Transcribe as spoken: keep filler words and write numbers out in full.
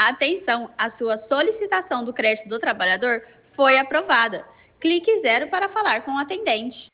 Atenção, a sua solicitação do crédito do trabalhador foi aprovada. Clique zero para falar com o atendente.